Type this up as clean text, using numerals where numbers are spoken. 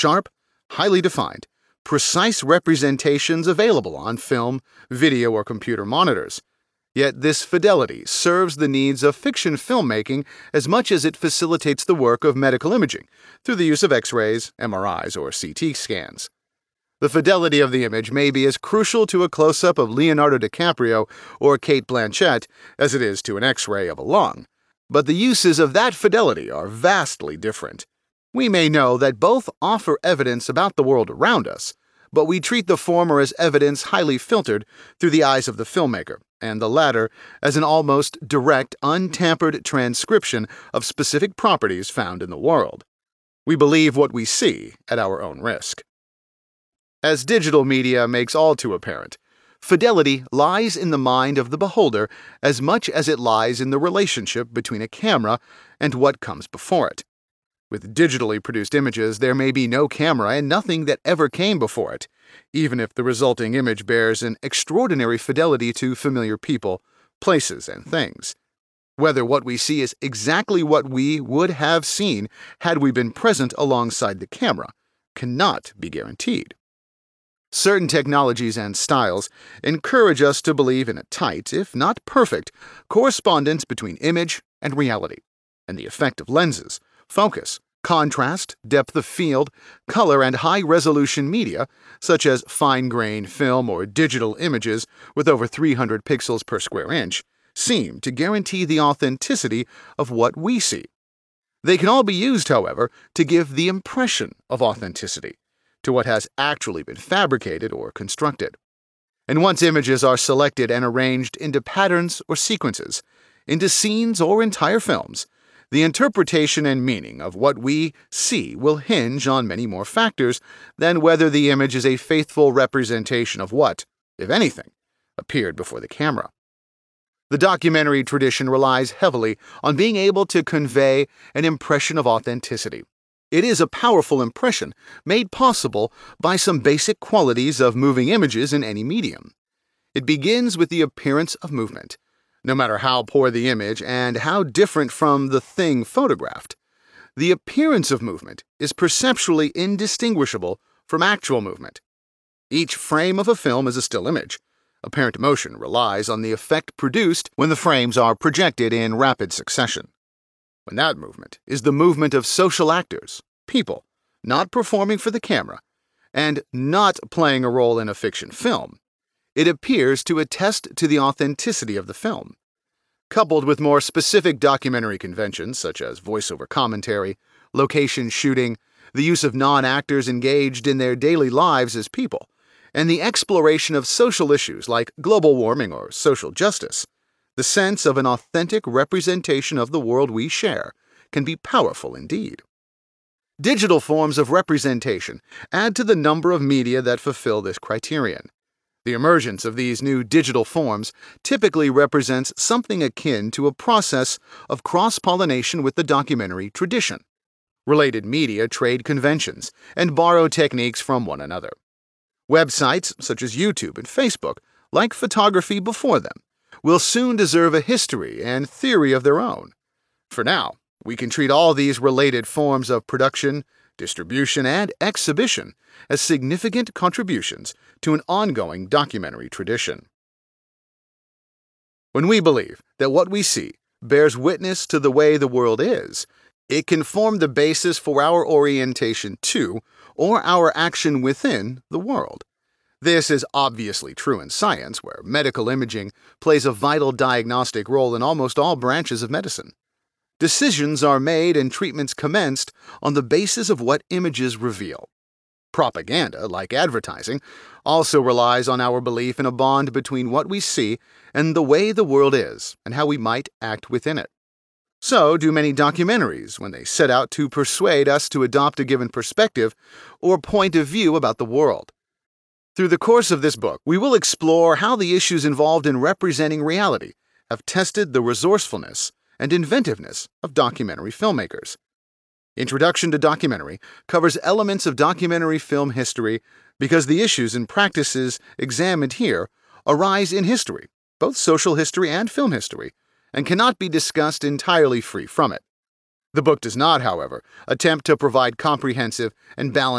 sharp, highly defined, precise representations available on film, video, or computer monitors. Yet this fidelity serves the needs of fiction filmmaking as much as it facilitates the work of medical imaging through the use of X-rays, MRIs, or CT scans. The fidelity of the image may be as crucial to a close-up of Leonardo DiCaprio or Cate Blanchett as it is to an X-ray of a lung, but the uses of that fidelity are vastly different. We may know that both offer evidence about the world around us, but we treat the former as evidence highly filtered through the eyes of the filmmaker, and the latter as an almost direct, untampered transcription of specific properties found in the world. We believe what we see at our own risk. As digital media makes all too apparent, fidelity lies in the mind of the beholder as much as it lies in the relationship between a camera and what comes before it. With digitally produced images, there may be no camera and nothing that ever came before it, even if the resulting image bears an extraordinary fidelity to familiar people, places, and things. Whether what we see is exactly what we would have seen had we been present alongside the camera cannot be guaranteed. Certain technologies and styles encourage us to believe in a tight, if not perfect, correspondence between image and reality, and the effect of lenses, focus, contrast, depth of field, color, and high-resolution media, such as fine-grained film or digital images with over 300 pixels per square inch, seem to guarantee the authenticity of what we see. They can all be used, however, to give the impression of authenticity to what has actually been fabricated or constructed. And once images are selected and arranged into patterns or sequences, into scenes or entire films, the interpretation and meaning of what we see will hinge on many more factors than whether the image is a faithful representation of what, if anything, appeared before the camera. The documentary tradition relies heavily on being able to convey an impression of authenticity. It is a powerful impression made possible by some basic qualities of moving images in any medium. It begins with the appearance of movement. No matter how poor the image and how different from the thing photographed, the appearance of movement is perceptually indistinguishable from actual movement. Each frame of a film is a still image. Apparent motion relies on the effect produced when the frames are projected in rapid succession. When that movement is the movement of social actors, people, not performing for the camera, and not playing a role in a fiction film, it appears to attest to the authenticity of the film. Coupled with more specific documentary conventions such as voiceover commentary, location shooting, the use of non-actors engaged in their daily lives as people, and the exploration of social issues like global warming or social justice, the sense of an authentic representation of the world we share can be powerful indeed. Digital forms of representation add to the number of media that fulfill this criterion. The emergence of these new digital forms typically represents something akin to a process of cross-pollination with the documentary tradition. Related media trade conventions and borrow techniques from one another. Websites such as YouTube and Facebook, like photography before them, will soon deserve a history and theory of their own. For now, we can treat all these related forms of production, distribution, and exhibition as significant contributions to an ongoing documentary tradition. When we believe that what we see bears witness to the way the world is, it can form the basis for our orientation to, or our action within, the world. This is obviously true in science, where medical imaging plays a vital diagnostic role in almost all branches of medicine. Decisions are made and treatments commenced on the basis of what images reveal. Propaganda, like advertising, also relies on our belief in a bond between what we see and the way the world is and how we might act within it. So do many documentaries when they set out to persuade us to adopt a given perspective or point of view about the world. Through the course of this book, we will explore how the issues involved in representing reality have tested the resourcefulness and inventiveness of documentary filmmakers. Introduction to Documentary covers elements of documentary film history because the issues and practices examined here arise in history, both social history and film history, and cannot be discussed entirely free from it. The book does not, however, attempt to provide comprehensive and balanced